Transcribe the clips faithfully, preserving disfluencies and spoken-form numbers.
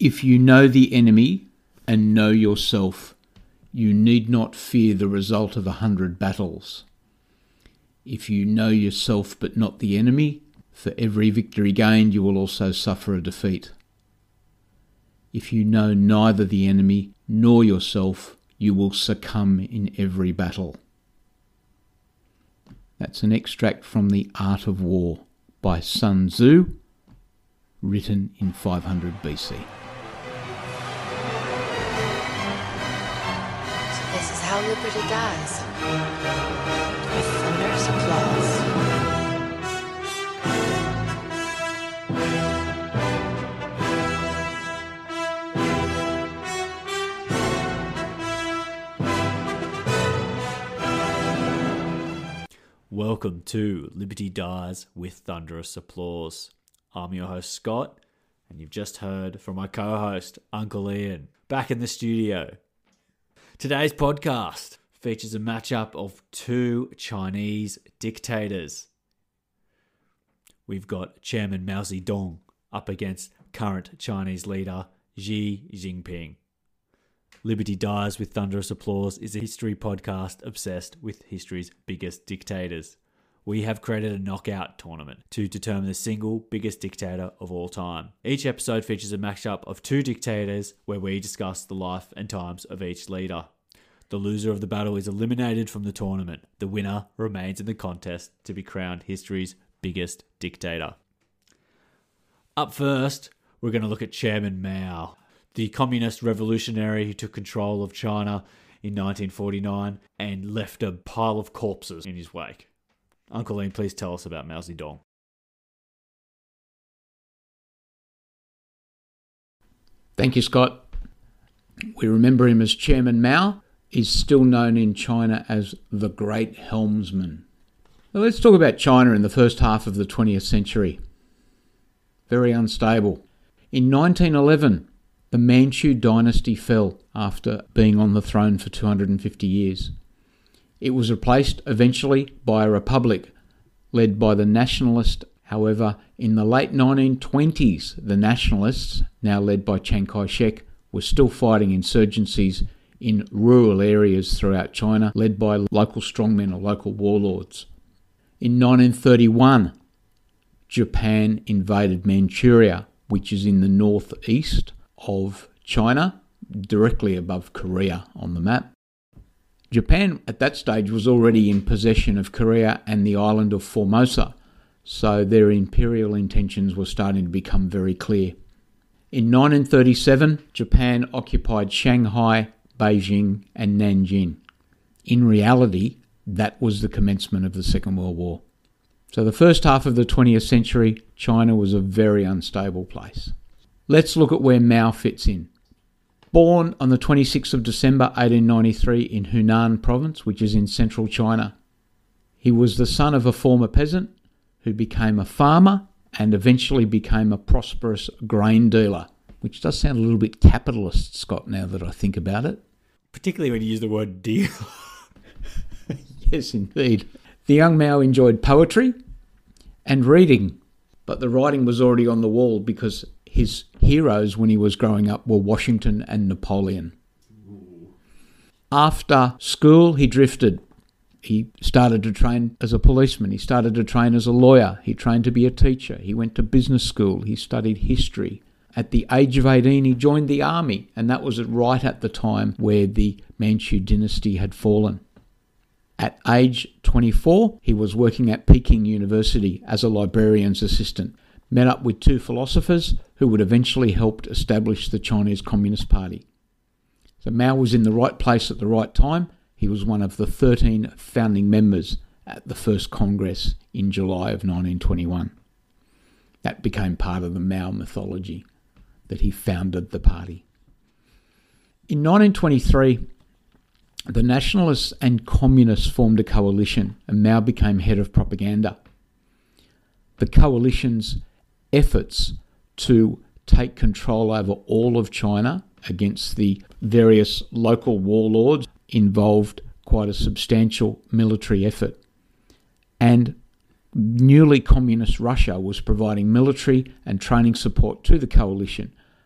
If you know the enemy and know yourself, you need not fear the result of a hundred battles. If you know yourself but not the enemy, for every victory gained you will also suffer a defeat. If you know neither the enemy nor yourself, you will succumb in every battle. That's an extract from The Art of War by Sun Tzu, written in five hundred B C. How liberty dies, with thunderous applause. Welcome to Liberty Dies with Thunderous Applause. I'm your host Scott, and you've just heard from my co-host Uncle Ian, back in the studio. Today's podcast features a matchup of two Chinese dictators. We've got Chairman Mao Zedong up against current Chinese leader Xi Jinping. Liberty Dies with Thunderous Applause is a history podcast obsessed with history's biggest dictators. We have created a knockout tournament to determine the single biggest dictator of all time. Each episode features a matchup of two dictators where we discuss the life and times of each leader. The loser of the battle is eliminated from the tournament. The winner remains in the contest to be crowned history's biggest dictator. Up first, we're going to look at Chairman Mao, the communist revolutionary who took control of China in nineteen forty-nine and left a pile of corpses in his wake. Uncle Ian, please tell us about Mao Zedong. Thank you, Scott. We remember him as Chairman Mao. Is still known in China as the Great Helmsman. Now let's talk about China in the first half of the twentieth century. Very unstable. In nineteen eleven, the Manchu dynasty fell after being on the throne for two hundred fifty years. It was replaced eventually by a republic led by the nationalist. However, in the late nineteen twenties, the nationalists, now led by Chiang Kai-shek, were still fighting insurgencies in rural areas throughout China, led by local strongmen or local warlords. In nineteen thirty-one, Japan invaded Manchuria, which is in the northeast of China, directly above Korea on the map. Japan at that stage was already in possession of Korea and the island of Formosa, so their imperial intentions were starting to become very clear. In nineteen thirty-seven, Japan occupied Shanghai, Beijing and Nanjing. In reality, that was the commencement of the Second World War. So the first half of the twentieth century, China was a very unstable place. Let's look at where Mao fits in. Born on the twenty-sixth of December eighteen ninety-three in Hunan province, which is in central China. He was the son of a former peasant who became a farmer and eventually became a prosperous grain dealer, which does sound a little bit capitalist, Scott, now that I think about it. Particularly when you use the word deal. Yes, indeed. The young Mao enjoyed poetry and reading, but the writing was already on the wall because his heroes when he was growing up were Washington and Napoleon. Ooh. After school, he drifted. He started to train as a policeman. He started to train as a lawyer. He trained to be a teacher. He went to business school. He studied history. At the age of eighteen, he joined the army, and that was right at the time where the Manchu dynasty had fallen. At age twenty-four, he was working at Peking University as a librarian's assistant, met up with two philosophers who would eventually help establish the Chinese Communist Party. So Mao was in the right place at the right time. He was one of the thirteen founding members at the first Congress in July of nineteen twenty-one. That became part of the Mao mythology, that he founded the party. In nineteen twenty-three, the Nationalists and Communists formed a coalition and Mao became head of propaganda. The coalition's efforts to take control over all of China against the various local warlords involved quite a substantial military effort. And newly communist Russia was providing military and training support to the coalition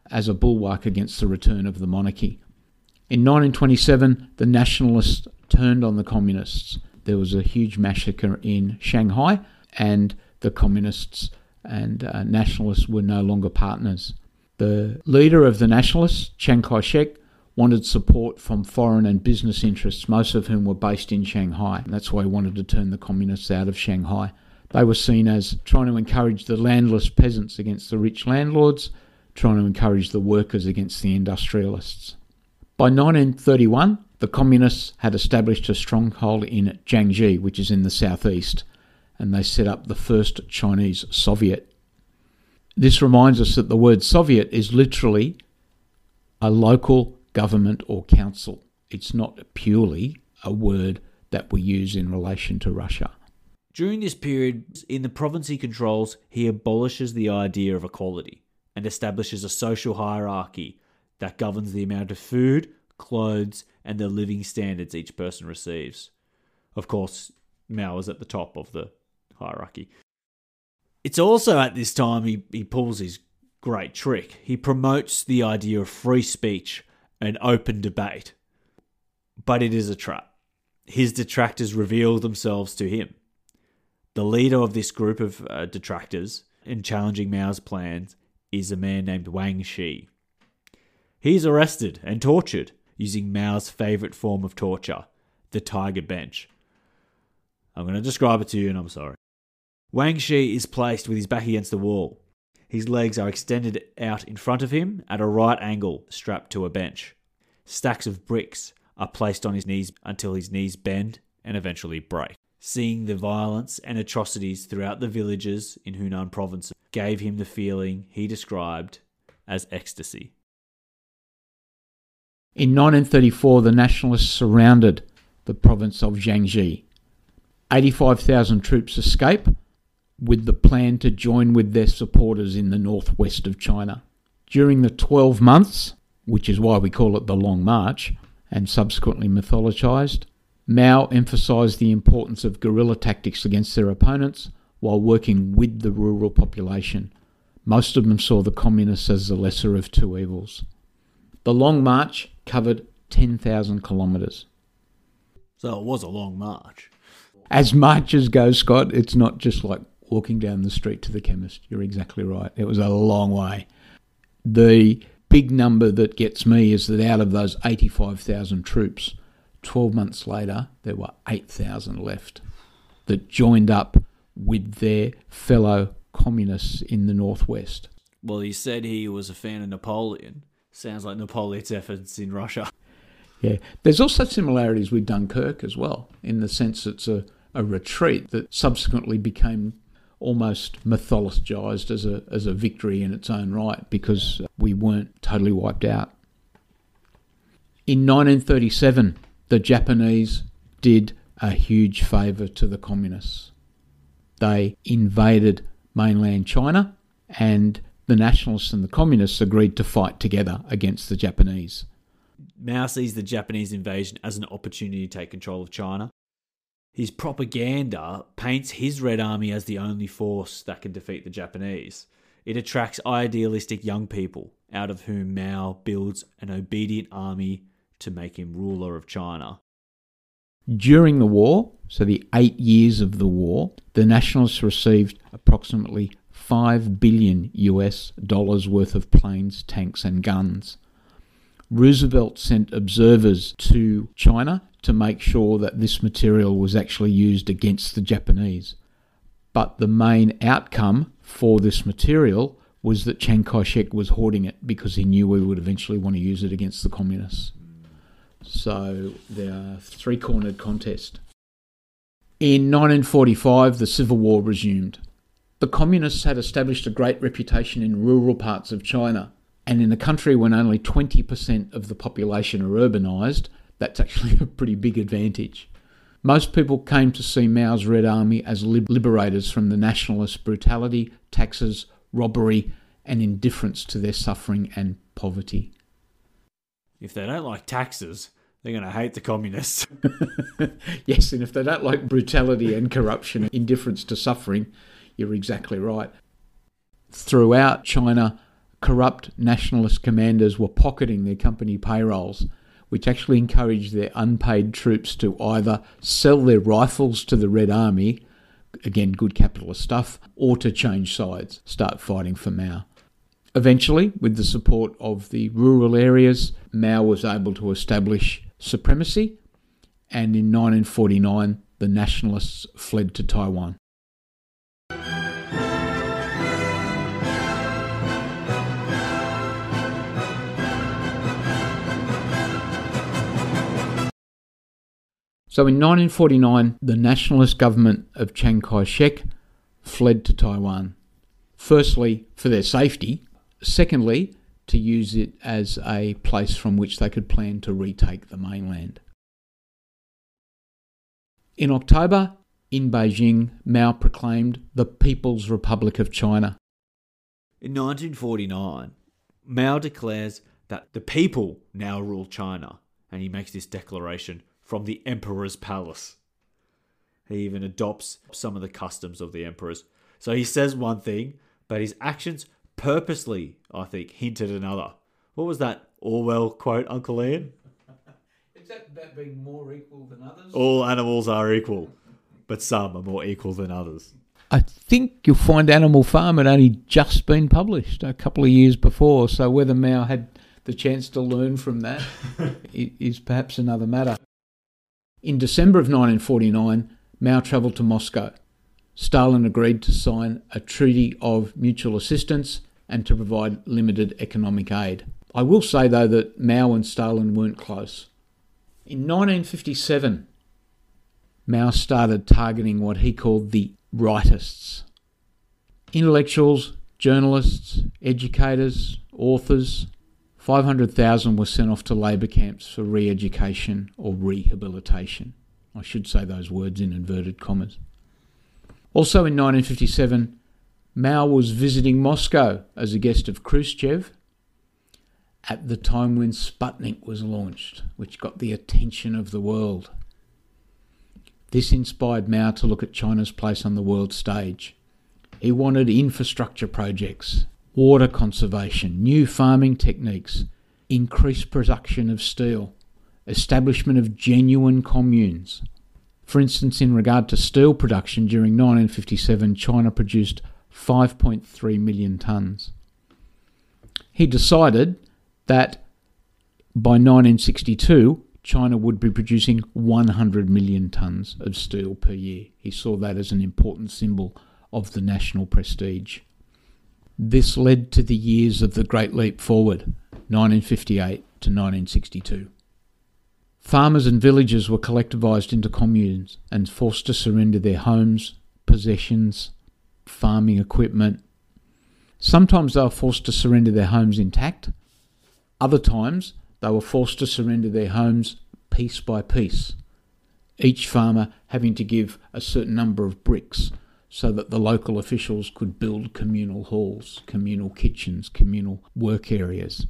as a bulwark against the return of the monarchy. In nineteen twenty-seven, the nationalists turned on the communists. There was a huge massacre in Shanghai, and the communists and uh, nationalists were no longer partners. The leader of the nationalists, Chiang Kai-shek, wanted support from foreign and business interests, most of whom were based in Shanghai. And that's why he wanted to turn the communists out of Shanghai. They were seen as trying to encourage the landless peasants against the rich landlords, trying to encourage the workers against the industrialists. By nineteen thirty-one, the communists had established a stronghold in Jiangxi, which is in the southeast, and they set up the first Chinese Soviet. This reminds us that the word Soviet is literally a local government or council. It's not purely a word that we use in relation to Russia. During this period, in the province he controls, he abolishes the idea of equality and establishes a social hierarchy that governs the amount of food, clothes, and the living standards each person receives. Of course, Mao is at the top of the hierarchy. It's also at this time he, he pulls his great trick. He promotes the idea of free speech and open debate. But it is a trap. His detractors reveal themselves to him. The leader of this group of uh, detractors in challenging Mao's plans is a man named Wang Shi. He's arrested and tortured using Mao's favourite form of torture, the tiger bench. I'm going to describe it to you and I'm sorry. Wang Shi is placed with his back against the wall. His legs are extended out in front of him at a right angle, strapped to a bench. Stacks of bricks are placed on his knees until his knees bend and eventually break. Seeing the violence and atrocities throughout the villages in Hunan province gave him the feeling he described as ecstasy. In nineteen thirty-four, the nationalists surrounded the province of Jiangxi. eighty-five thousand troops escape, with the plan to join with their supporters in the northwest of China. During the twelve months, which is why we call it the Long March, and subsequently mythologised, Mao emphasised the importance of guerrilla tactics against their opponents while working with the rural population. Most of them saw the communists as the lesser of two evils. The Long March covered ten thousand kilometres. So it was a long march. As marches go, Scott, it's not just like walking down the street to the chemist. You're exactly right. It was a long way. The big number that gets me is that out of those eighty-five thousand troops, twelve months later, there were eight thousand left that joined up with their fellow communists in the northwest. Well, he said he was a fan of Napoleon. Sounds like Napoleon's efforts in Russia. Yeah. There's also similarities with Dunkirk as well, in the sense it's a, a retreat that subsequently became almost mythologised as a as a victory in its own right because we weren't totally wiped out. In nineteen thirty-seven, the Japanese did a huge favour to the communists. They invaded mainland China, and the nationalists and the communists agreed to fight together against the Japanese. Mao sees the Japanese invasion as an opportunity to take control of China. His propaganda paints his Red Army as the only force that can defeat the Japanese. It attracts idealistic young people, out of whom Mao builds an obedient army to make him ruler of China. During the war, so the eight years of the war, the nationalists received approximately five billion US dollars worth of planes, tanks and guns. Roosevelt sent observers to China to make sure that this material was actually used against the Japanese. But the main outcome for this material was that Chiang Kai-shek was hoarding it because he knew we would eventually want to use it against the communists. So there are three-cornered contest. In nineteen forty-five, the Civil War resumed. The communists had established a great reputation in rural parts of China, and in a country when only twenty percent of the population are urbanised, that's actually a pretty big advantage. Most people came to see Mao's Red Army as liberators from the nationalist brutality, taxes, robbery, and indifference to their suffering and poverty. If they don't like taxes, they're going to hate the communists. Yes, and if they don't like brutality and corruption and indifference to suffering, you're exactly right. Throughout China, corrupt nationalist commanders were pocketing their company payrolls, which actually encouraged their unpaid troops to either sell their rifles to the Red Army, again good capitalist stuff, or to change sides, start fighting for Mao. Eventually, with the support of the rural areas, Mao was able to establish supremacy, and in nineteen forty-nine the nationalists fled to Taiwan. So in nineteen forty-nine, the nationalist government of Chiang Kai-shek fled to Taiwan. Firstly, for their safety. Secondly, to use it as a place from which they could plan to retake the mainland. In October, in Beijing, Mao proclaimed the People's Republic of China. In nineteen forty-nine, Mao declares that the people now rule China, and he makes this declaration from the Emperor's palace. He even adopts some of the customs of the emperors. So he says one thing, but his actions purposely, I think, hinted another. What was that Orwell quote, Uncle Ian? Is that about being more equal than others? All animals are equal, but some are more equal than others. I think you'll find Animal Farm had only just been published a couple of years before, so whether Mao had the chance to learn from that is perhaps another matter. In December of nineteen forty-nine, Mao travelled to Moscow. Stalin agreed to sign a treaty of mutual assistance and to provide limited economic aid. I will say, though, that Mao and Stalin weren't close. In nineteen fifty-seven, Mao started targeting what he called the rightists. Intellectuals, journalists, educators, authors, five hundred thousand were sent off to labour camps for re-education or rehabilitation. I should say those words in inverted commas. Also in nineteen fifty-seven, Mao was visiting Moscow as a guest of Khrushchev at the time when Sputnik was launched, which got the attention of the world. This inspired Mao to look at China's place on the world stage. He wanted infrastructure projects, water conservation, new farming techniques, increased production of steel, establishment of genuine communes. For instance, in regard to steel production, during nineteen fifty-seven, China produced five point three million tonnes. He decided that by nineteen sixty-two, China would be producing one hundred million tonnes of steel per year. He saw that as an important symbol of the national prestige. This led to the years of the Great Leap Forward, nineteen fifty-eight to nineteen sixty-two. Farmers and villagers were collectivised into communes and forced to surrender their homes, possessions, farming equipment. Sometimes they were forced to surrender their homes intact. Other times they were forced to surrender their homes piece by piece, each farmer having to give a certain number of bricks so that the local officials could build communal halls, communal kitchens, communal work areas.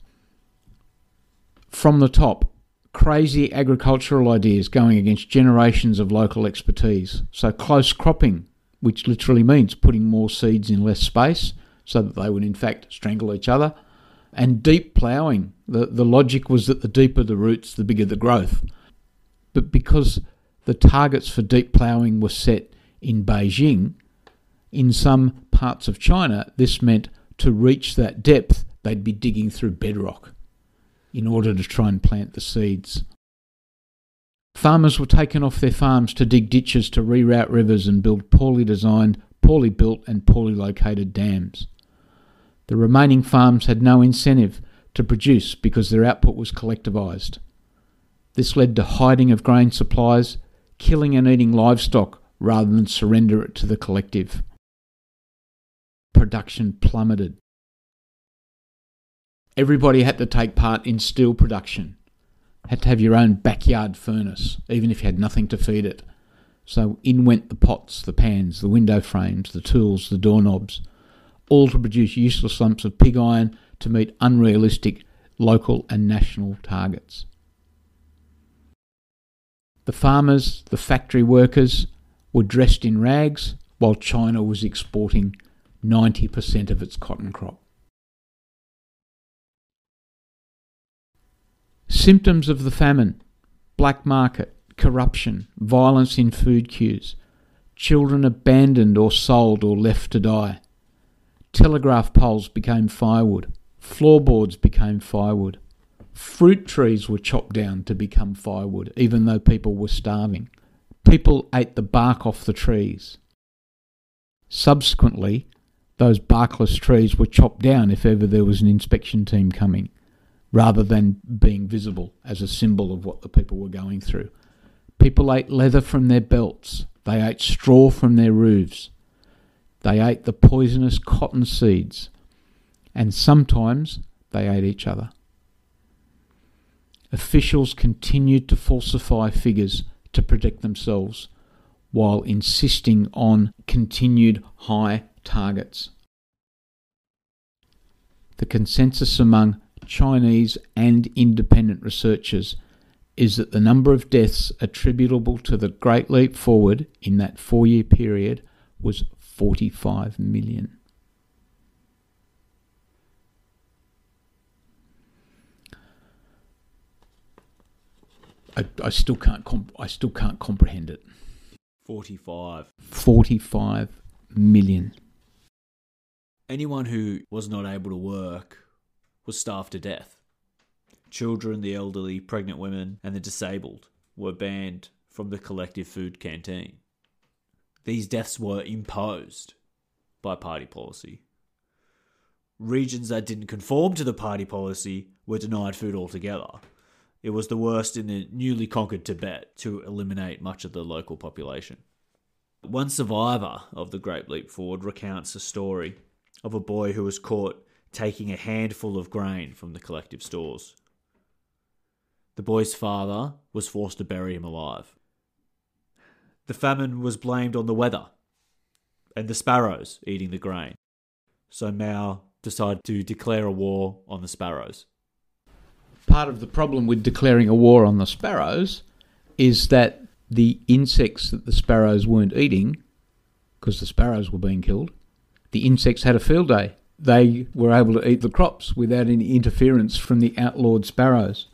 From the top, crazy agricultural ideas going against generations of local expertise. So close cropping, which literally means putting more seeds in less space so that they would in fact strangle each other. And deep ploughing. The, the logic was that the deeper the roots, the bigger the growth. But because the targets for deep ploughing were set in Beijing, in some parts of China, this meant to reach that depth, they'd be digging through bedrock in order to try and plant the seeds. Farmers were taken off their farms to dig ditches to reroute rivers and build poorly designed, poorly built and poorly located dams. The remaining farms had no incentive to produce because their output was collectivised. This led to hiding of grain supplies, killing and eating livestock rather than surrender it to the collective. Production plummeted. Everybody had to take part in steel production. Had to have your own backyard furnace, even if you had nothing to feed it. So in went the pots, the pans, the window frames, the tools, the doorknobs, all to produce useless lumps of pig iron to meet unrealistic local and national targets. The farmers, the factory workers, were dressed in rags while China was exporting ninety percent of its cotton crop. Symptoms of the famine: black market, corruption, violence in food queues, children abandoned or sold or left to die. Telegraph poles became firewood. Floorboards became firewood. Fruit trees were chopped down to become firewood, even though people were starving. People ate the bark off the trees. Subsequently, those barkless trees were chopped down if ever there was an inspection team coming, rather than being visible as a symbol of what the people were going through. People ate leather from their belts. They ate straw from their roofs. They ate the poisonous cotton seeds. And sometimes they ate each other. Officials continued to falsify figures to protect themselves, while insisting on continued high targets. The consensus among Chinese and independent researchers is that the number of deaths attributable to the Great Leap Forward in that four-year period was forty-five million. I, I still can't comp- I still can't comprehend it. forty-five. forty-five million. Anyone who was not able to work was starved to death. Children, the elderly, pregnant women, and the disabled were banned from the collective food canteen. These deaths were imposed by party policy. Regions that didn't conform to the party policy were denied food altogether. It was the worst in the newly conquered Tibet to eliminate much of the local population. One survivor of the Great Leap Forward recounts a story of a boy who was caught taking a handful of grain from the collective stores. The boy's father was forced to bury him alive. The famine was blamed on the weather and the sparrows eating the grain. So Mao decided to declare a war on the sparrows. Part of the problem with declaring a war on the sparrows is that the insects that the sparrows weren't eating, because the sparrows were being killed, the insects had a field day. They were able to eat the crops without any interference from the outlawed sparrows.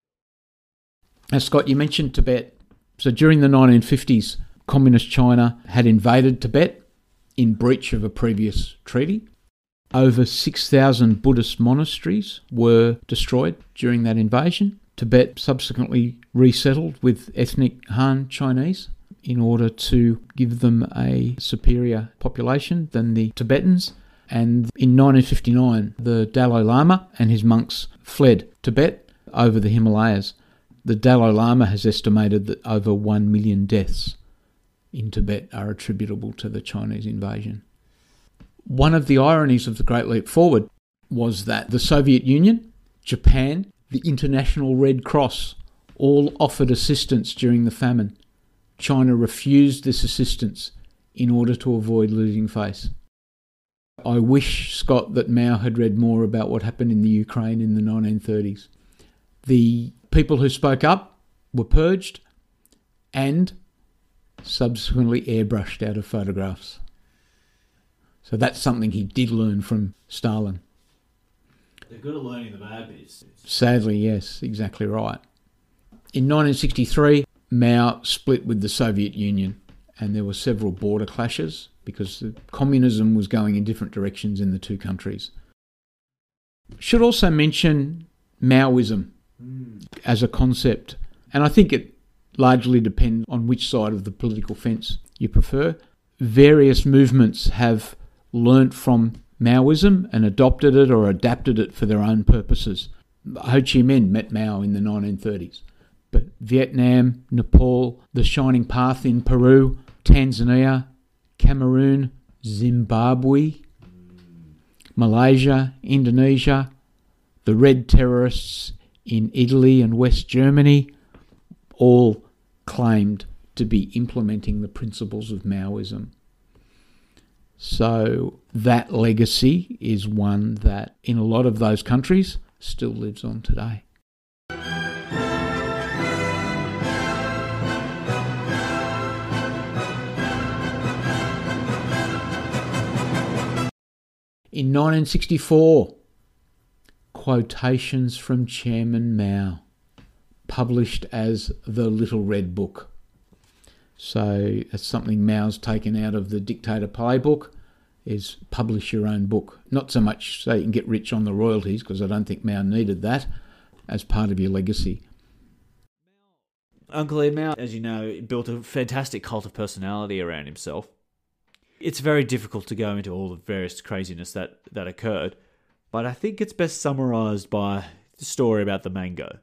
Now, Scott, you mentioned Tibet. So during the nineteen fifties, Communist China had invaded Tibet in breach of a previous treaty. Over six thousand Buddhist monasteries were destroyed during that invasion. Tibet subsequently resettled with ethnic Han Chinese in order to give them a superior population than the Tibetans. And in nineteen fifty-nine, the Dalai Lama and his monks fled Tibet over the Himalayas. The Dalai Lama has estimated that over one million deaths in Tibet are attributable to the Chinese invasion. One of the ironies of the Great Leap Forward was that the Soviet Union, Japan, the International Red Cross all offered assistance during the famine. China refused this assistance in order to avoid losing face. I wish, Scott, that Mao had read more about what happened in the Ukraine in the nineteen thirties. The people who spoke up were purged and subsequently airbrushed out of photographs. So that's something he did learn from Stalin. They're good at learning the bad bits. Sadly, yes, exactly right. In nineteen sixty-three, Mao split with the Soviet Union and there were several border clashes because communism was going in different directions in the two countries. Should also mention Maoism mm. as a concept, and I think it largely depends on which side of the political fence you prefer. Various movements have learnt from Maoism and adopted it or adapted it for their own purposes. Ho Chi Minh met Mao in the nineteen thirties. But Vietnam, Nepal, the Shining Path in Peru, Tanzania, Cameroon, Zimbabwe, Malaysia, Indonesia, the Red Terrorists in Italy and West Germany, all claimed to be implementing the principles of Maoism. So that legacy is one that in a lot of those countries still lives on today. In nineteen sixty-four, quotations from Chairman Mao. published as The Little Red Book. So that's something Mao's taken out of the Dictator Playbook, is publish your own book. Not so much so you can get rich on the royalties, because I don't think Mao needed that as part of your legacy. Uncle Ian Mao, as you know, built a fantastic cult of personality around himself. It's very difficult to go into all the various craziness that, that occurred, but I think it's best summarised by the story about the mango.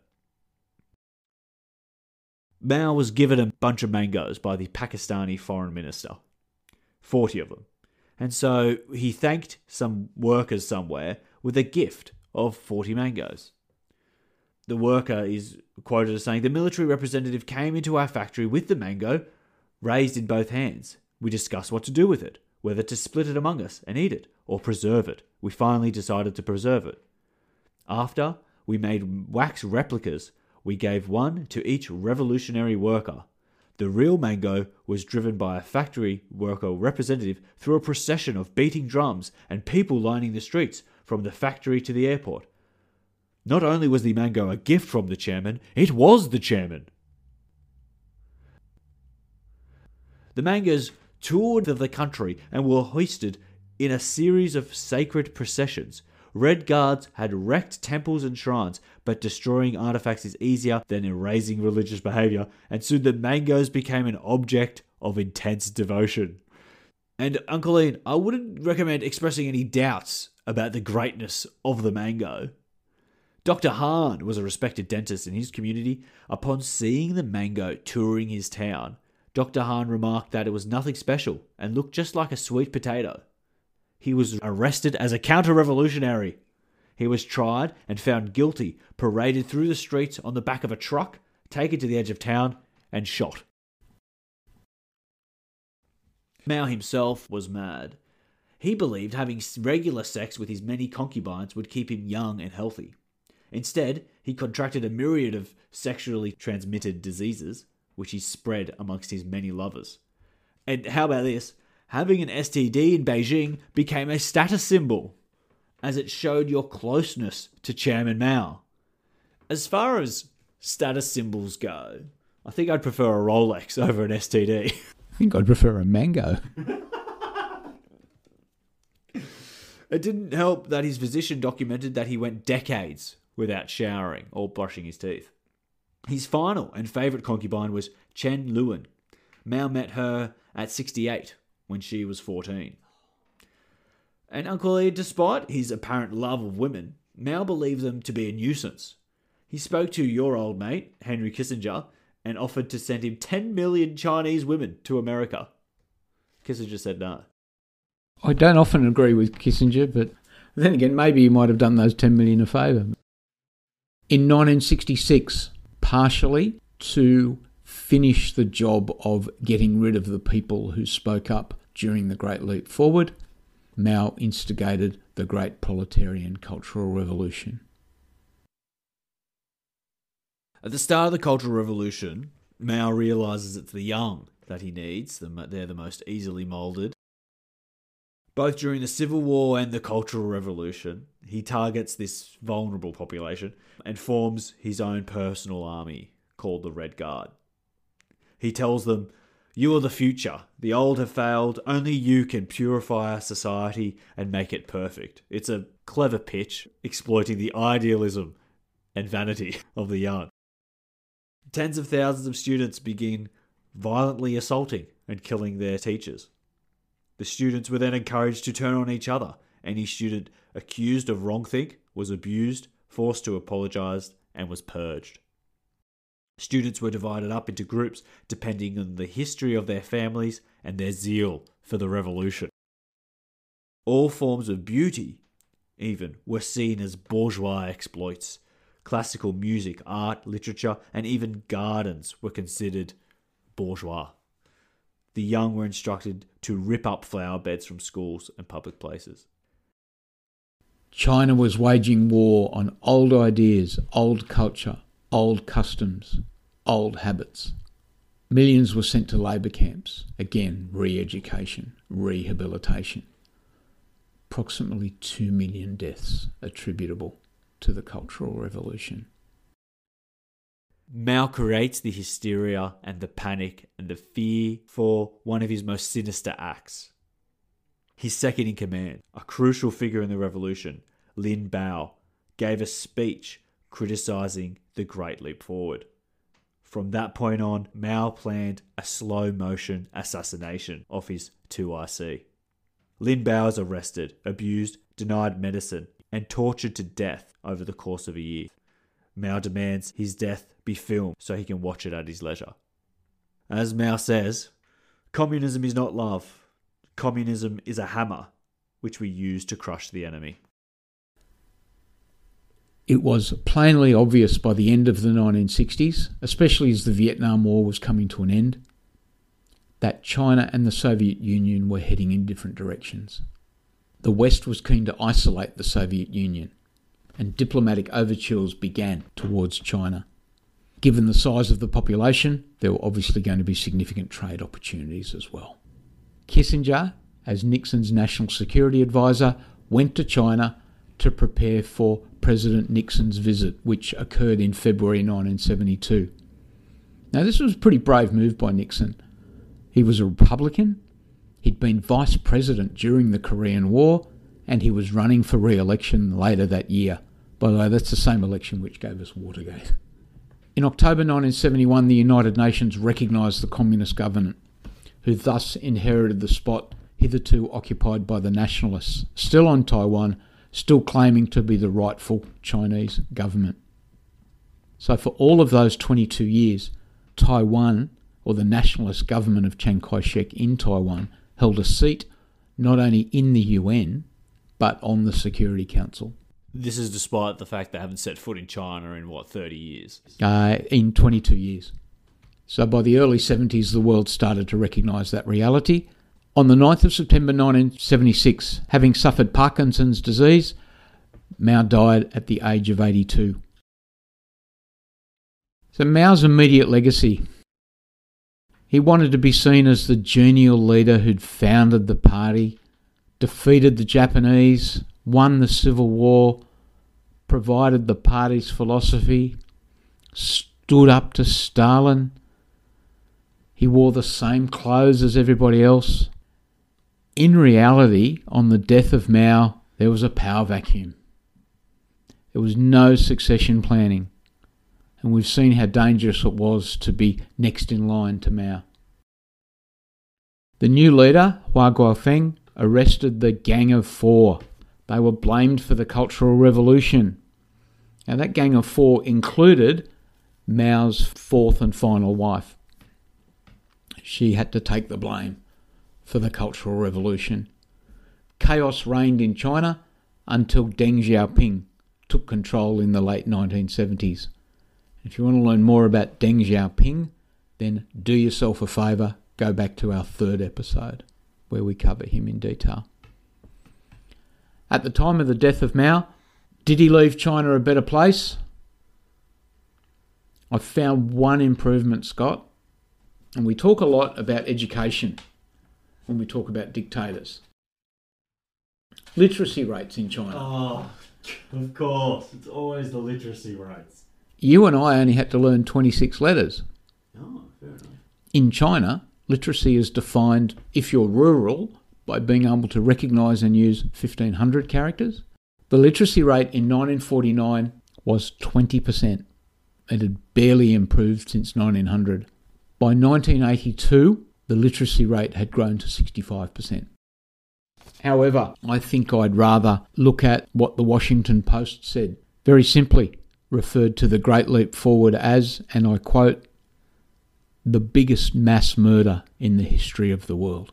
Mao was given a bunch of mangoes by the Pakistani foreign minister, forty of them. And so he thanked some workers somewhere with a gift of forty mangoes. The worker is quoted as saying, "The military representative came into our factory with the mango raised in both hands. We discussed what to do with it, whether to split it among us and eat it, or preserve it. We finally decided to preserve it. After, we made wax replicas. We gave one to each revolutionary worker. The real mango was driven by a factory worker representative through a procession of beating drums and people lining the streets from the factory to the airport. Not only was the mango a gift from the chairman, it was the chairman." The mangoes toured the country and were hoisted in a series of sacred processions. Red Guards had wrecked temples and shrines, but destroying artifacts is easier than erasing religious behaviour, and soon the mangoes became an object of intense devotion. And Uncle Ian, I wouldn't recommend expressing any doubts about the greatness of the mango. Doctor Hahn was a respected dentist in his community. Upon seeing the mango touring his town, Doctor Hahn remarked that it was nothing special and looked just like a sweet potato. He was arrested as a counter-revolutionary. He was tried and found guilty, paraded through the streets on the back of a truck, taken to the edge of town, and shot. Mao himself was mad. He believed having regular sex with his many concubines would keep him young and healthy. Instead, he contracted a myriad of sexually transmitted diseases, which he spread amongst his many lovers. And how about this? Having an S T D in Beijing became a status symbol, as it showed your closeness to Chairman Mao. As far as status symbols go, I think I'd prefer a Rolex over an S T D. I think I'd prefer a mango. It didn't help that his physician documented that he went decades without showering or brushing his teeth. His final and favourite concubine was Chen Luen. Mao met her at sixty-eight, when she was fourteen. And Uncle Ian, despite his apparent love of women, Mao believed them to be a nuisance. He spoke to your old mate, Henry Kissinger, and offered to send him ten million Chinese women to America. Kissinger said no. I don't often agree with Kissinger, but then again, maybe he might have done those ten million a favour. In nineteen sixty-six, partially to finish the job of getting rid of the people who spoke up during the Great Leap Forward, Mao instigated the Great Proletarian Cultural Revolution. At the start of the Cultural Revolution, Mao realises it's the young that he needs. They're the most easily moulded. Both during the Civil War and the Cultural Revolution, he targets this vulnerable population and forms his own personal army called the Red Guard. He tells them, "You are the future. The old have failed. Only you can purify our society and make it perfect." It's a clever pitch, exploiting the idealism and vanity of the young. Tens of thousands of students begin violently assaulting and killing their teachers. The students were then encouraged to turn on each other. Any student accused of wrongthink was abused, forced to apologise, and was purged. Students were divided up into groups depending on the history of their families and their zeal for the revolution. All forms of beauty, even, were seen as bourgeois exploits. Classical music, art, literature, and even gardens were considered bourgeois. The young were instructed to rip up flower beds from schools and public places. China was waging war on old ideas, old culture, old customs, old habits. Millions were sent to labour camps. Again, re-education, rehabilitation. Approximately two million deaths attributable to the Cultural Revolution. Mao creates the hysteria and the panic and the fear for one of his most sinister acts. His second in command, a crucial figure in the revolution, Lin Biao, gave a speech criticising the Great Leap Forward. From that point on, Mao planned a slow-motion assassination of his two I C. Lin Biao is arrested, abused, denied medicine, and tortured to death over the course of a year. Mao demands his death be filmed so he can watch it at his leisure. As Mao says, communism is not love. Communism is a hammer, which we use to crush the enemy. It was plainly obvious by the end of the nineteen sixties, especially as the Vietnam War was coming to an end, that China and the Soviet Union were heading in different directions. The West was keen to isolate the Soviet Union, and diplomatic overtures began towards China. Given the size of the population, there were obviously going to be significant trade opportunities as well. Kissinger, as Nixon's national security advisor, went to China to prepare for President Nixon's visit, which occurred in February nineteen seventy-two. Now, this was a pretty brave move by Nixon. He was a Republican, he'd been vice president during the Korean War, and he was running for re-election later that year. By the way, that's the same election which gave us Watergate. In October nineteen seventy-one, the United Nations recognised the communist government, who thus inherited the spot hitherto occupied by the nationalists, still on Taiwan, still claiming to be the rightful Chinese government. So for all of those twenty-two years, Taiwan, or the nationalist government of Chiang Kai-shek in Taiwan, held a seat not only in the U N, but on the Security Council. This is despite the fact they haven't set foot in China in, what, thirty years? Uh, in twenty-two years. So by the early seventies, the world started to recognise that reality. On the ninth of September nineteen seventy-six, having suffered Parkinson's disease, Mao died at the age of eighty-two. So Mao's immediate legacy. He wanted to be seen as the genial leader who'd founded the party, defeated the Japanese, won the Civil War, provided the party's philosophy, stood up to Stalin. He wore the same clothes as everybody else. In reality, on the death of Mao, there was a power vacuum. There was no succession planning. And we've seen how dangerous it was to be next in line to Mao. The new leader, Hua Guofeng, arrested the Gang of Four. They were blamed for the Cultural Revolution. Now that Gang of Four included Mao's fourth and final wife. She had to take the blame for the Cultural Revolution. Chaos reigned in China until Deng Xiaoping took control in the late nineteen seventies. If you want to learn more about Deng Xiaoping, then do yourself a favour, go back to our third episode where we cover him in detail. At the time of the death of Mao, did he leave China a better place? I've found one improvement, Scott, and we talk a lot about education when we talk about dictators. Literacy rates in China. Oh, of course. It's always the literacy rates. You and I only had to learn twenty-six letters. Oh, fair enough. In China, literacy is defined, if you're rural, by being able to recognise and use fifteen hundred characters. The literacy rate in nineteen forty-nine was twenty percent. It had barely improved since nineteen hundred. By nineteen eighty-two, the literacy rate had grown to sixty-five percent. However, I think I'd rather look at what the Washington Post said. Very simply, referred to the Great Leap Forward as, and I quote, the biggest mass murder in the history of the world.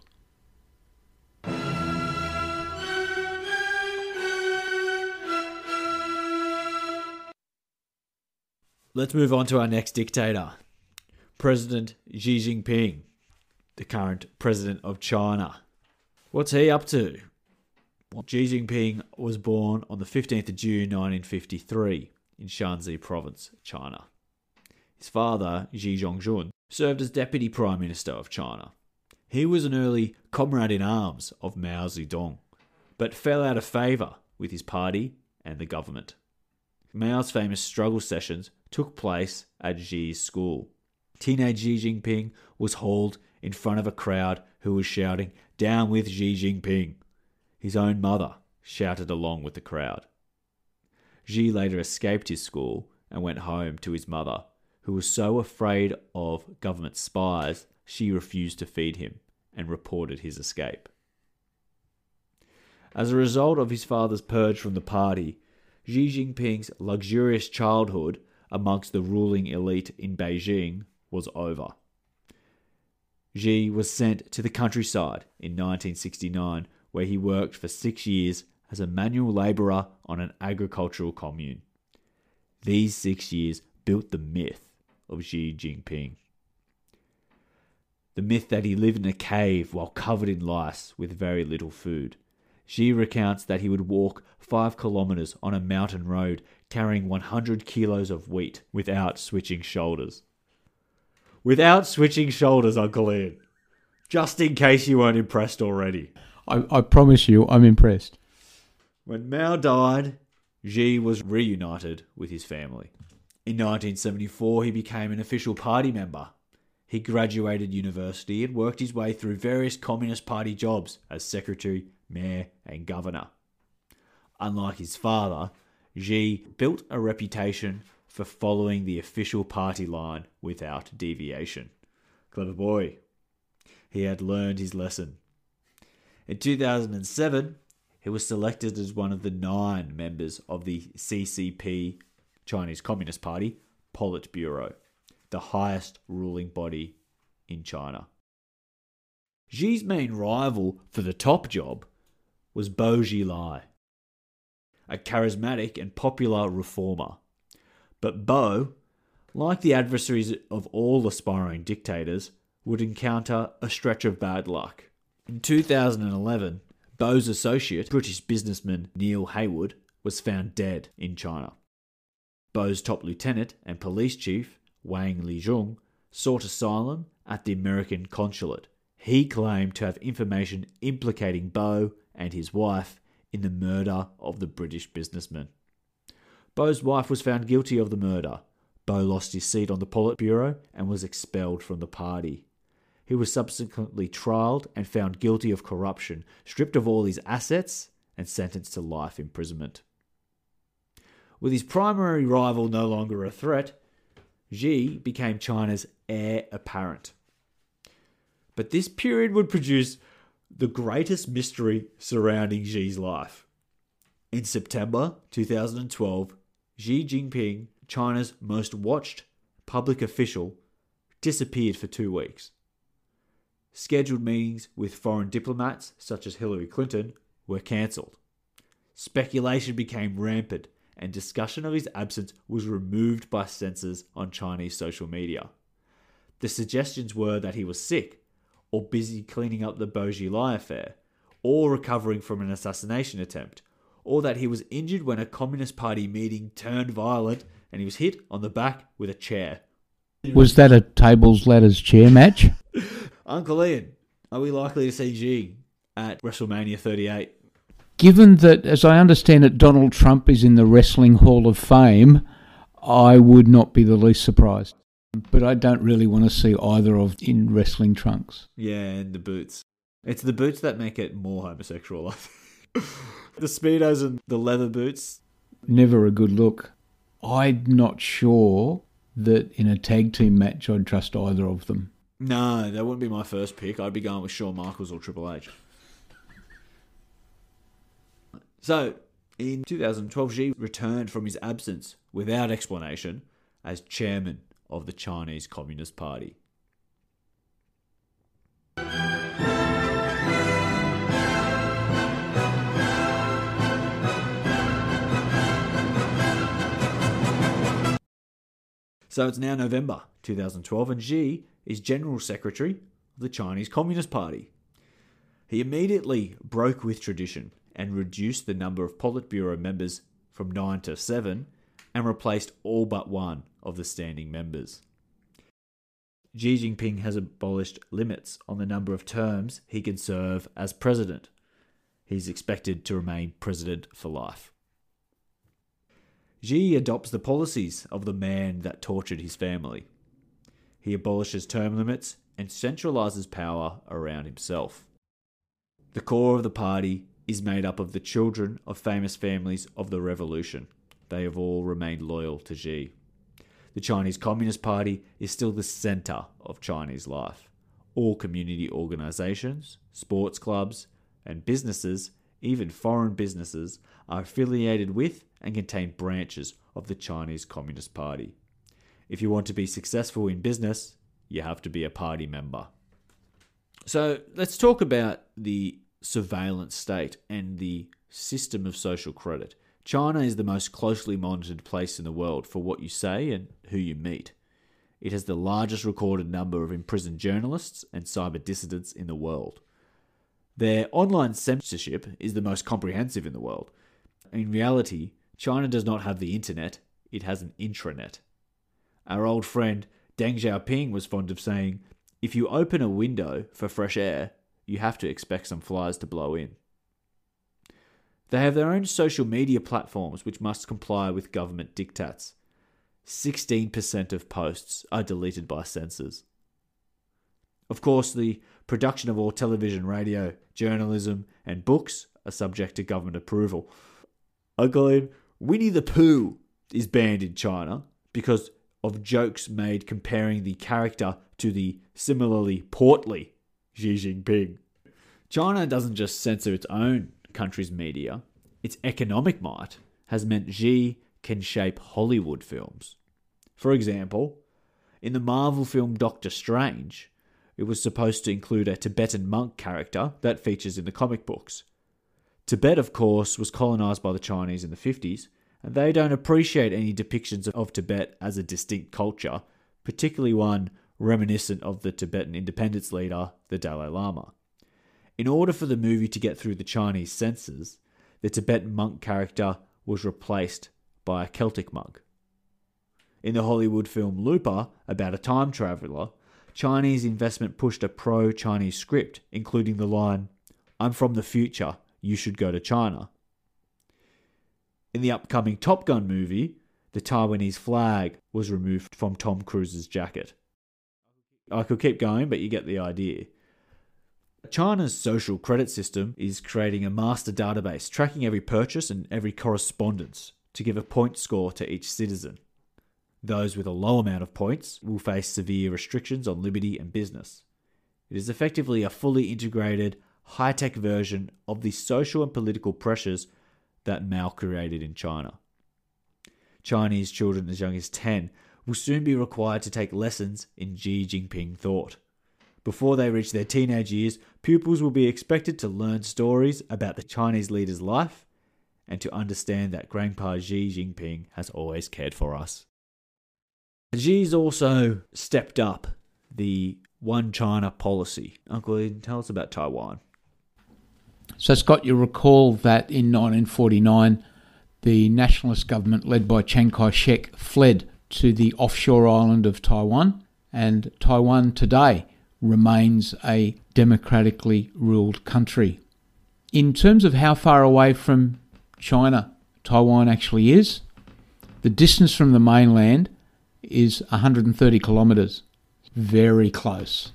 Let's move on to our next dictator, President Xi Jinping, the current president of China. What's he up to? Well, Xi Jinping was born on the fifteenth of June nineteen fifty-three in Shanxi province, China. His father, Xi Zhongjun, served as deputy prime minister of China. He was an early comrade-in-arms of Mao Zedong, but fell out of favour with his party and the government. Mao's famous struggle sessions took place at Xi's school. Teenage Xi Jinping was hauled in front of a crowd who was shouting, "Down with Xi Jinping." His own mother shouted along with the crowd. Xi later escaped his school and went home to his mother, who was so afraid of government spies she refused to feed him and reported his escape. As a result of his father's purge from the party, Xi Jinping's luxurious childhood amongst the ruling elite in Beijing was over. Xi was sent to the countryside in nineteen sixty-nine, where he worked for six years as a manual labourer on an agricultural commune. These six years built the myth of Xi Jinping. The myth that he lived in a cave while covered in lice with very little food. Xi recounts that he would walk five kilometres on a mountain road carrying one hundred kilos of wheat without switching shoulders. Without switching shoulders, Uncle Ian. Just in case you weren't impressed already. I, I promise you, I'm impressed. When Mao died, Xi was reunited with his family. In nineteen seventy-four, he became an official party member. He graduated university and worked his way through various Communist Party jobs as secretary, mayor, and governor. Unlike his father, Xi built a reputation for following the official party line without deviation. Clever boy. He had learned his lesson. In two thousand seven, he was selected as one of the nine members of the C C P, Chinese Communist Party, Politburo, the highest ruling body in China. Xi's main rival for the top job was Bo Xilai, a charismatic and popular reformer. But Bo, like the adversaries of all aspiring dictators, would encounter a stretch of bad luck. In two thousand eleven, Bo's associate, British businessman Neil Haywood, was found dead in China. Bo's top lieutenant and police chief, Wang Lijun, sought asylum at the American consulate. He claimed to have information implicating Bo and his wife in the murder of the British businessman. Bo's wife was found guilty of the murder. Bo lost his seat on the Politburo and was expelled from the party. He was subsequently trialled and found guilty of corruption, stripped of all his assets, and sentenced to life imprisonment. With his primary rival no longer a threat, Xi became China's heir apparent. But this period would produce the greatest mystery surrounding Xi's life. In September two thousand twelve, Xi Jinping, China's most watched public official, disappeared for two weeks. Scheduled meetings with foreign diplomats, such as Hillary Clinton, were cancelled. Speculation became rampant, and discussion of his absence was removed by censors on Chinese social media. The suggestions were that he was sick, or busy cleaning up the Bo Xilai affair, or recovering from an assassination attempt, or that he was injured when a Communist Party meeting turned violent and he was hit on the back with a chair. Was that a tables, ladders, chair match? Uncle Ian, are we likely to see Xi at WrestleMania thirty-eight? Given that, as I understand it, Donald Trump is in the Wrestling Hall of Fame, I would not be the least surprised. But I don't really want to see either of in wrestling trunks. Yeah, and the boots. It's the boots that make it more homosexual, I think. The Speedos and the leather boots. Never a good look. I'm not sure that in a tag team match I'd trust either of them. No, that wouldn't be my first pick. I'd be going with Shawn Michaels or Triple H. So, in two thousand twelve, Xi returned from his absence without explanation as chairman of the Chinese Communist Party. So it's now November two thousand twelve, and Xi is General Secretary of the Chinese Communist Party. He immediately broke with tradition and reduced the number of Politburo members from nine to seven and replaced all but one of the standing members. Xi Jinping has abolished limits on the number of terms he can serve as president. He's expected to remain president for life. Xi adopts the policies of the man that tortured his family. He abolishes term limits and centralizes power around himself. The core of the party is made up of the children of famous families of the revolution. They have all remained loyal to Xi. The Chinese Communist Party is still the centre of Chinese life. All community organisations, sports clubs, and businesses, even foreign businesses, are affiliated with and contain branches of the Chinese Communist Party. If you want to be successful in business, you have to be a party member. So let's talk about the surveillance state and the system of social credit. China is the most closely monitored place in the world for what you say and who you meet. It has the largest recorded number of imprisoned journalists and cyber dissidents in the world. Their online censorship is the most comprehensive in the world. In reality, China does not have the internet, it has an intranet. Our old friend Deng Xiaoping was fond of saying, if you open a window for fresh air, you have to expect some flies to blow in. They have their own social media platforms which must comply with government diktats. sixteen percent of posts are deleted by censors. Of course, the production of all television, radio, journalism, and books are subject to government approval. Uncle Ian, Winnie the Pooh is banned in China because of jokes made comparing the character to the similarly portly Xi Jinping. China doesn't just censor its own country's media. Its economic might has meant Xi can shape Hollywood films. For example, in the Marvel film Doctor Strange, it was supposed to include a Tibetan monk character that features in the comic books. Tibet, of course, was colonized by the Chinese in the fifties, and they don't appreciate any depictions of Tibet as a distinct culture, particularly one reminiscent of the Tibetan independence leader, the Dalai Lama. In order for the movie to get through the Chinese censors, the Tibetan monk character was replaced by a Celtic monk. In the Hollywood film Looper, about a time traveller, Chinese investment pushed a pro-Chinese script, including the line, "I'm from the future, you should go to China." In the upcoming Top Gun movie, the Taiwanese flag was removed from Tom Cruise's jacket. I could keep going, but you get the idea. China's social credit system is creating a master database tracking every purchase and every correspondence to give a point score to each citizen. Those with a low amount of points will face severe restrictions on liberty and business. It is effectively a fully integrated, high-tech version of the social and political pressures that Mao created in China. Chinese children as young as ten will soon be required to take lessons in Xi Jinping thought. Before they reach their teenage years, pupils will be expected to learn stories about the Chinese leader's life and to understand that Grandpa Xi Jinping has always cared for us. Xi's also stepped up the One China policy. Uncle Ian, tell us about Taiwan. So, Scott, you recall that in nineteen forty-nine, the nationalist government led by Chiang Kai-shek fled to the offshore island of Taiwan, and Taiwan today remains a democratically ruled country. In terms of how far away from China Taiwan actually is, the distance from the mainland is one hundred thirty kilometres. Very close.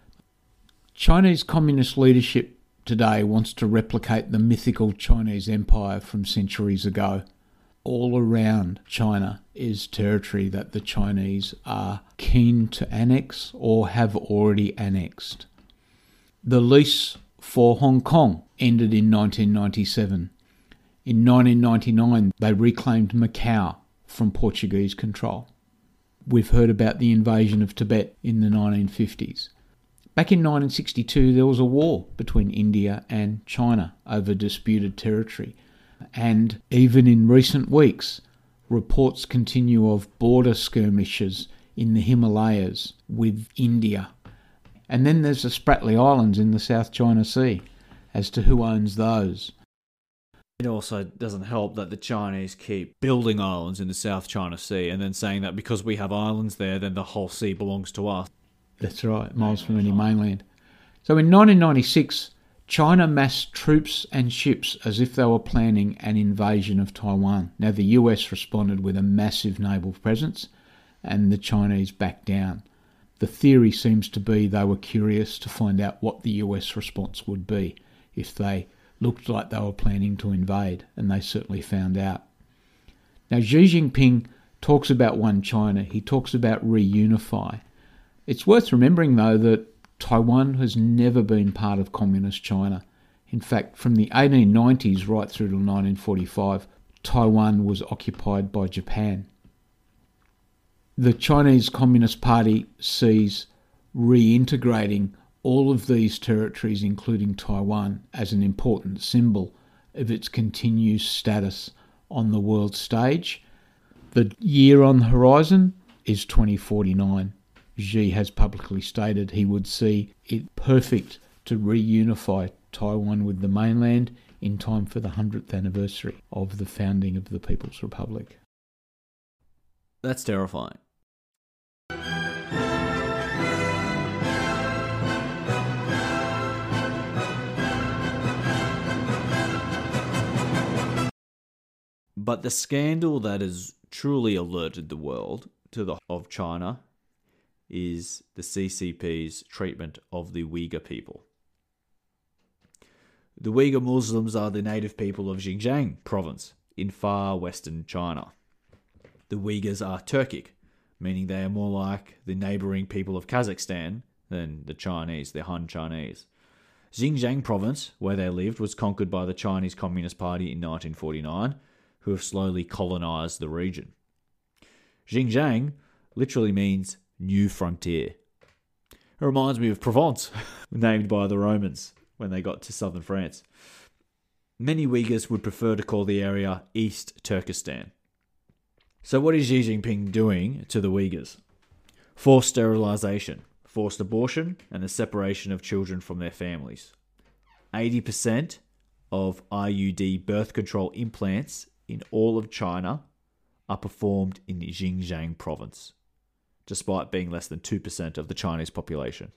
Chinese communist leadership today wants to replicate the mythical Chinese empire from centuries ago. All around China is territory that the Chinese are keen to annex or have already annexed. The lease for Hong Kong ended in nineteen ninety-seven. In nineteen ninety-nine, they reclaimed Macau from Portuguese control. We've heard about the invasion of Tibet in the nineteen fifties. Back in nineteen sixty-two, there was a war between India and China over disputed territory. And even in recent weeks, reports continue of border skirmishes in the Himalayas with India. And then there's the Spratly Islands in the South China Sea. As to who owns those. It also doesn't help that the Chinese keep building islands in the South China Sea and then saying that because we have islands there, then the whole sea belongs to us. That's right, miles from any mainland. So in nineteen ninety-six, China massed troops and ships as if they were planning an invasion of Taiwan. Now, the U S responded with a massive naval presence, and the Chinese backed down. The theory seems to be they were curious to find out what the U S response would be if they looked like they were planning to invade, and they certainly found out. Now, Xi Jinping talks about one China. He talks about reunify. It's worth remembering, though, that Taiwan has never been part of communist China. In fact, from the eighteen nineties right through to nineteen forty-five, Taiwan was occupied by Japan. The Chinese Communist Party sees reintegrating all of these territories, including Taiwan, as an important symbol of its continued status on the world stage. The year on the horizon is twenty forty-nine. Xi has publicly stated he would see it perfect to reunify Taiwan with the mainland in time for the hundredth anniversary of the founding of the People's Republic. That's terrifying. But the scandal that has truly alerted the world to the of China is the C C P's treatment of the Uyghur people. The Uyghur Muslims are the native people of Xinjiang province in far western China. The Uyghurs are Turkic, meaning they are more like the neighbouring people of Kazakhstan than the Chinese, the Han Chinese. Xinjiang province, where they lived, was conquered by the Chinese Communist Party in nineteen forty-nine, who have slowly colonised the region. Xinjiang literally means new frontier. It reminds me of Provence, named by the Romans when they got to southern France. Many Uyghurs would prefer to call the area East Turkestan. So what is Xi Jinping doing to the Uyghurs? Forced sterilisation, forced abortion, and the separation of children from their families. eighty percent of I U D birth control implants in all of China are performed in the Xinjiang province, despite being less than two percent of the Chinese population.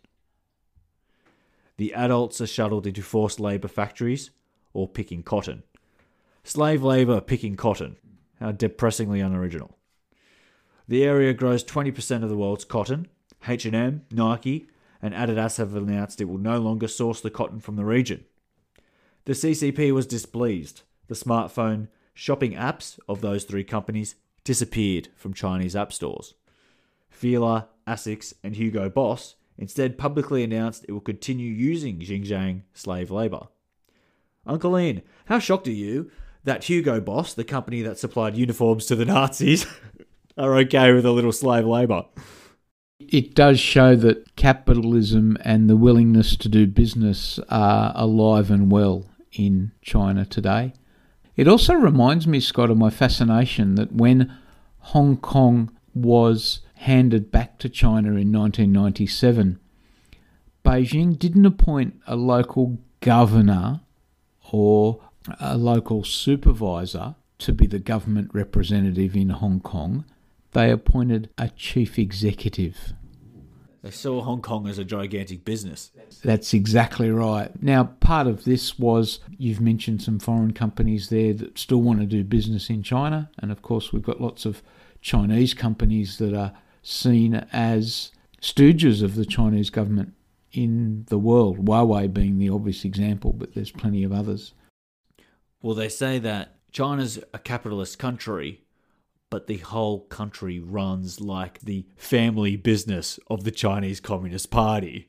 The adults are shuttled into forced labour factories or picking cotton. Slave labour picking cotton. How depressingly unoriginal. The area grows twenty percent of the world's cotton. H and M, Nike, and Adidas have announced it will no longer source the cotton from the region. The C C P was displeased. The smartphone shopping apps of those three companies disappeared from Chinese app stores. Fila, Asics, and Hugo Boss instead publicly announced it will continue using Xinjiang slave labour. Uncle Ian, how shocked are you that Hugo Boss, the company that supplied uniforms to the Nazis, are okay with a little slave labour? It does show that capitalism and the willingness to do business are alive and well in China today. It also reminds me, Scott, of my fascination that when Hong Kong was handed back to China in nineteen ninety-seven, Beijing didn't appoint a local governor or a local supervisor to be the government representative in Hong Kong. They appointed a chief executive. They saw Hong Kong as a gigantic business. That's exactly right. Now, part of this was, you've mentioned some foreign companies there that still want to do business in China. And of course, we've got lots of Chinese companies that are seen as stooges of the Chinese government in the world. Huawei being the obvious example, but there's plenty of others. Well, they say that China's a capitalist country, but the whole country runs like the family business of the Chinese Communist Party.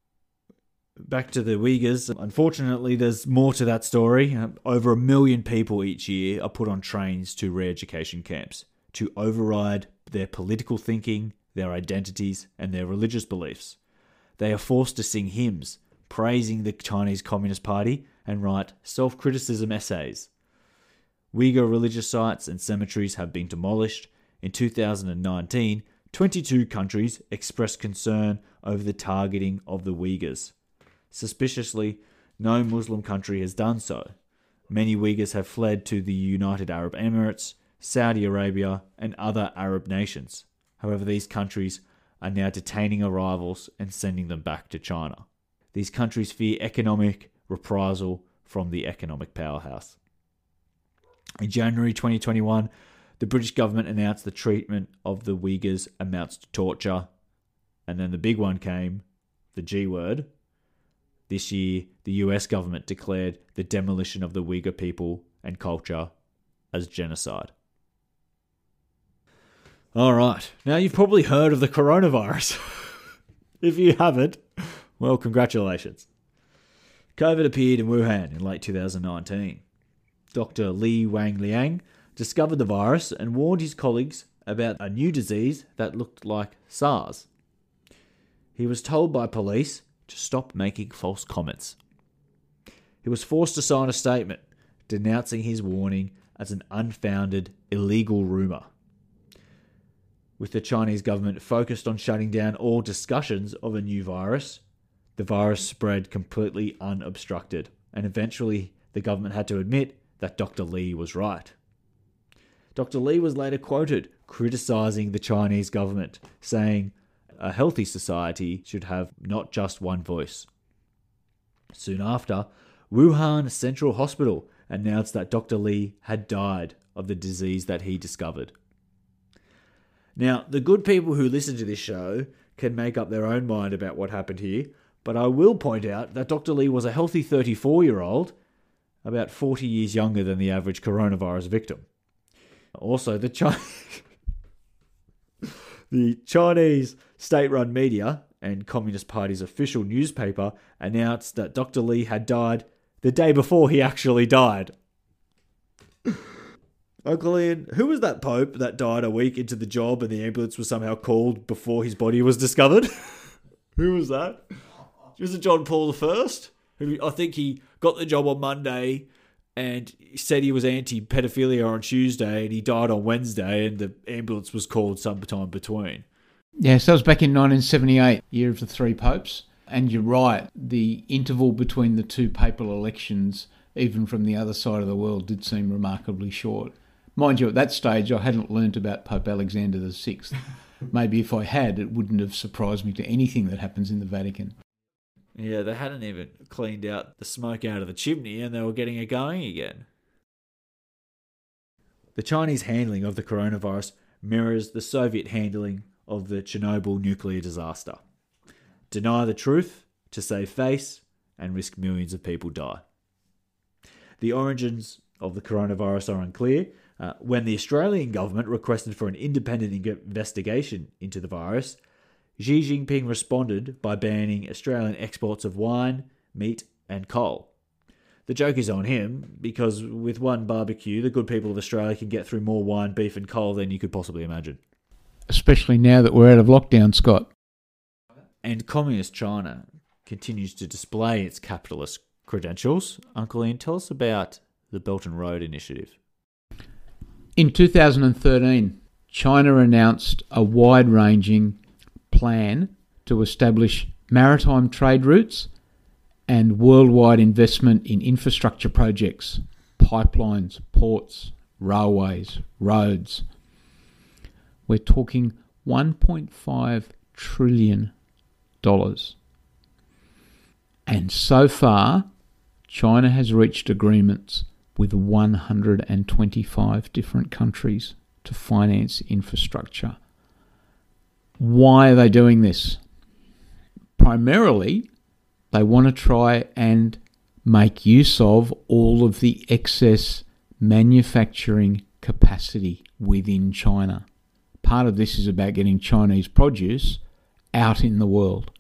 Back to the Uyghurs. Unfortunately, there's more to that story. Over a million people each year are put on trains to re-education camps to override their political thinking, their identities, and their religious beliefs. They are forced to sing hymns praising the Chinese Communist Party and write self-criticism essays. Uyghur religious sites and cemeteries have been demolished. In two thousand nineteen, twenty-two countries expressed concern over the targeting of the Uyghurs. Suspiciously, no Muslim country has done so. Many Uyghurs have fled to the United Arab Emirates, Saudi Arabia, and other Arab nations. However, these countries are now detaining arrivals and sending them back to China. These countries fear economic, reprisal from the economic powerhouse. In January twenty twenty-one, the British government announced the treatment of the Uyghurs amounts to torture. And then the big one came, the G word. This year, the U S government declared the demolition of the Uyghur people and culture as genocide. All right, now you've probably heard of the coronavirus. If you haven't, well, congratulations. COVID appeared in Wuhan in late two thousand nineteen. Doctor Li Wangliang discovered the virus and warned his colleagues about a new disease that looked like SARS. He was told by police to stop making false comments. He was forced to sign a statement denouncing his warning as an unfounded, illegal rumour. With the Chinese government focused on shutting down all discussions of a new virus, the virus spread completely unobstructed, and eventually the government had to admit that Doctor Li was right. Doctor Li was later quoted criticising the Chinese government, saying, "A healthy society should have not just one voice." Soon after, Wuhan Central Hospital announced that Doctor Li had died of the disease that he discovered. Now, the good people who listen to this show can make up their own mind about what happened here, but I will point out that Doctor Li was a healthy thirty-four-year-old, about forty years younger than the average coronavirus victim. Also, the Chinese, the Chinese state-run media and Communist Party's official newspaper announced that Doctor Li had died the day before he actually died. Uncle Ian, who was that Pope that died a week into the job and the ambulance was somehow called before his body was discovered? Who was that? Was it John Paul the First? Who I think he got the job on Monday and said he was anti-pedophilia on Tuesday and he died on Wednesday and the ambulance was called sometime between. Yeah, so that was back in nineteen seventy-eight, year of the three popes. And you're right, the interval between the two papal elections, even from the other side of the world, did seem remarkably short. Mind you, at that stage, I hadn't learnt about Pope Alexander the Sixth. Maybe if I had, it wouldn't have surprised me to anything that happens in the Vatican. Yeah, they hadn't even cleaned out the smoke out of the chimney and they were getting it going again. The Chinese handling of the coronavirus mirrors the Soviet handling of the Chernobyl nuclear disaster. Deny the truth to save face and risk millions of people die. The origins of the coronavirus are unclear. Uh, when the Australian government requested for an independent investigation into the virus, Xi Jinping responded by banning Australian exports of wine, meat and coal. The joke is on him, because with one barbecue, the good people of Australia can get through more wine, beef and coal than you could possibly imagine. Especially now that we're out of lockdown, Scott. And Communist China continues to display its capitalist credentials. Uncle Ian, tell us about the Belt and Road Initiative. In two thousand thirteen, China announced a wide-ranging plan to establish maritime trade routes and worldwide investment in infrastructure projects, pipelines, ports, railways, roads. We're talking one point five trillion dollars. And so far, China has reached agreements with one hundred twenty-five different countries to finance infrastructure. Why are they doing this? Primarily, they want to try and make use of all of the excess manufacturing capacity within China. Part of this is about getting Chinese produce out in the world.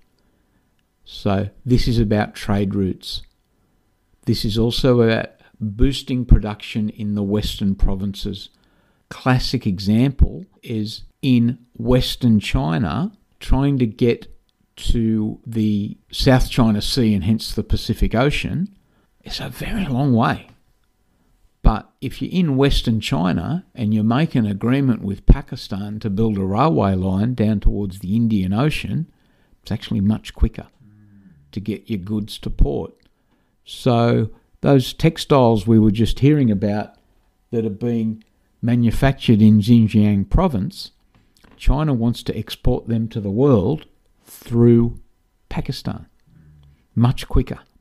So this is about trade routes. This is also about boosting production in the western provinces. Classic example is in Western China, trying to get to the South China Sea and hence the Pacific Ocean is a very long way. But if you're in Western China and you make an agreement with Pakistan to build a railway line down towards the Indian Ocean, it's actually much quicker to get your goods to port. So those textiles we were just hearing about that are being manufactured in Xinjiang province, China wants to export them to the world through Pakistan. Much quicker.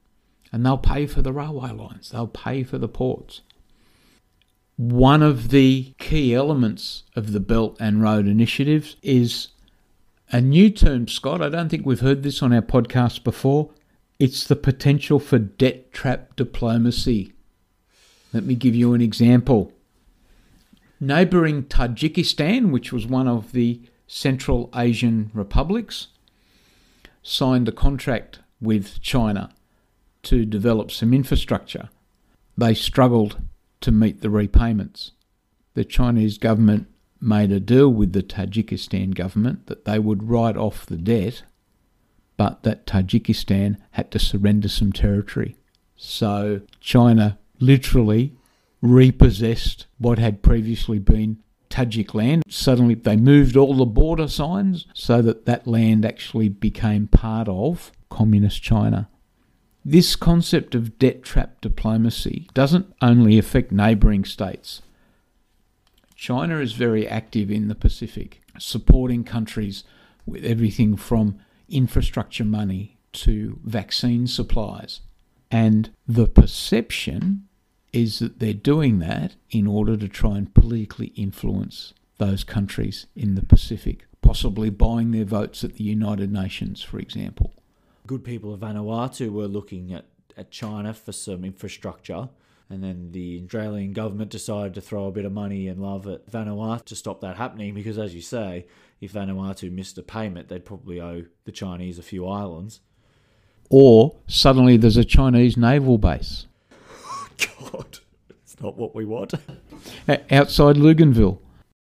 And they'll pay for the railway lines. They'll pay for the ports. One of the key elements of the Belt and Road Initiative is a new term, Scott. I don't think we've heard this on our podcast before. It's the potential for debt trap diplomacy. Let me give you an example. Neighbouring Tajikistan, which was one of the Central Asian republics, signed a contract with China to develop some infrastructure. They struggled to meet the repayments. The Chinese government made a deal with the Tajikistan government that they would write off the debt, but that Tajikistan had to surrender some territory. So China literally repossessed what had previously been Tajik land. Suddenly they moved all the border signs so that that land actually became part of Communist China. This concept of debt trap diplomacy doesn't only affect neighbouring states. China is very active in the Pacific, supporting countries with everything from infrastructure money to vaccine supplies. And the perception is that they're doing that in order to try and politically influence those countries in the Pacific, possibly buying their votes at the United Nations, for example. Good people of Vanuatu were looking at, at China for some infrastructure, and then the Australian government decided to throw a bit of money and love at Vanuatu to stop that happening, because, as you say, if Vanuatu missed a payment, they'd probably owe the Chinese a few islands. Or suddenly there's a Chinese naval base. God, it's not what we want. Outside Luganville.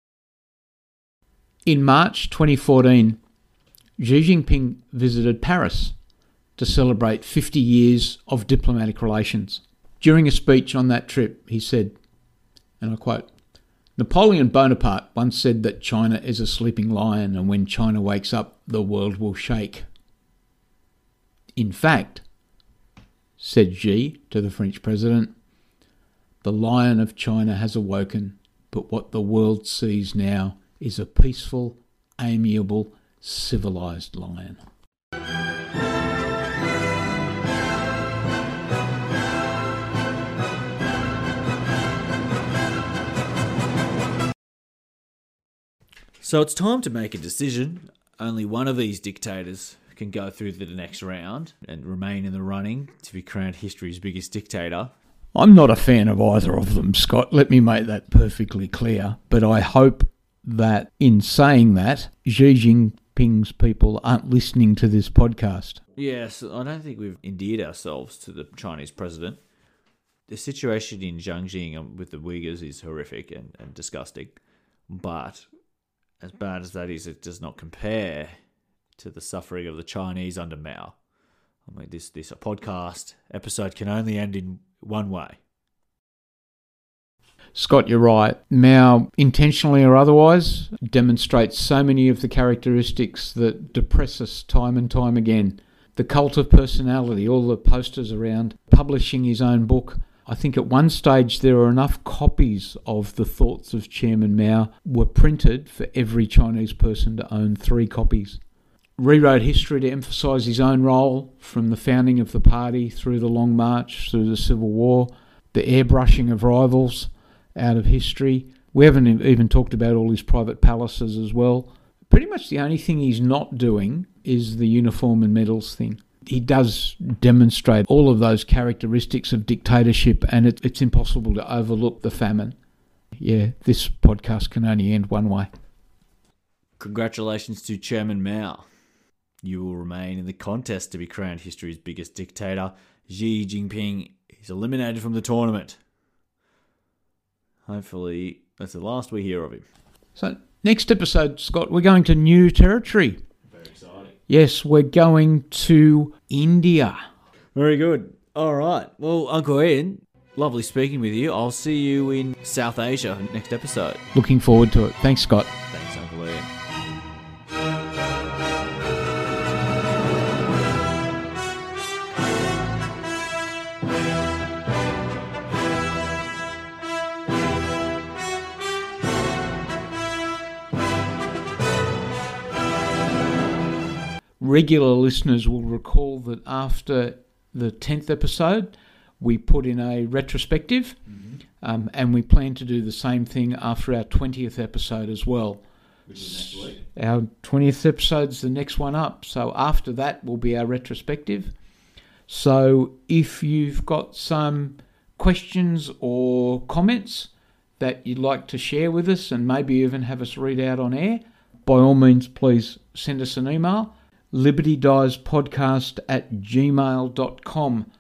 In March twenty fourteen, Xi Jinping visited Paris to celebrate fifty years of diplomatic relations. During a speech on that trip, he said, and I quote, "Napoleon Bonaparte once said that China is a sleeping lion, and when China wakes up, the world will shake. In fact," said Xi to the French president, "the lion of China has awoken, but what the world sees now is a peaceful, amiable, civilised lion." So it's time to make a decision. Only one of these dictators can go through to the next round and remain in the running to be crowned history's biggest dictator. I'm not a fan of either of them, Scott. Let me make that perfectly clear. But I hope that in saying that, Xi Jinping's people aren't listening to this podcast. Yes, I don't think we've endeared ourselves to the Chinese president. The situation in Jiangxing with the Uyghurs is horrific and, and disgusting. But as bad as that is, it does not compare to the suffering of the Chinese under Mao. I mean, this, this podcast episode can only end in one way. Scott, you're right. Mao, intentionally or otherwise, demonstrates so many of the characteristics that depress us time and time again. The cult of personality, all the posters around, publishing his own book. I think at one stage there were enough copies of the thoughts of Chairman Mao were printed for every Chinese person to own three copies. Rewrote history to emphasise his own role from the founding of the party through the Long March, through the Civil War, the airbrushing of rivals out of history. We haven't even talked about all his private palaces as well. Pretty much the only thing he's not doing is the uniform and medals thing. He does demonstrate all of those characteristics of dictatorship, and it, it's impossible to overlook the famine. Yeah, this podcast can only end one way. Congratulations to Chairman Mao. You will remain in the contest to be crowned history's biggest dictator. Xi Jinping is eliminated from the tournament. Hopefully, that's the last we hear of him. So, next episode, Scott, we're going to new territory. Very exciting. Yes, we're going to India. Very good. All right. Well, Uncle Ian, lovely speaking with you. I'll see you in South Asia next episode. Looking forward to it. Thanks, Scott. Thanks, Uncle Ian. Regular listeners will recall that after the tenth episode, we put in a retrospective, mm-hmm. um, and we plan to do the same thing after our twentieth episode as well. Which is next week. Our twentieth episode's the next one up, so after that will be our retrospective. So if you've got some questions or comments that you'd like to share with us and maybe even have us read out on air, by all means, please send us an email, liberty dies podcast at gmail dot com.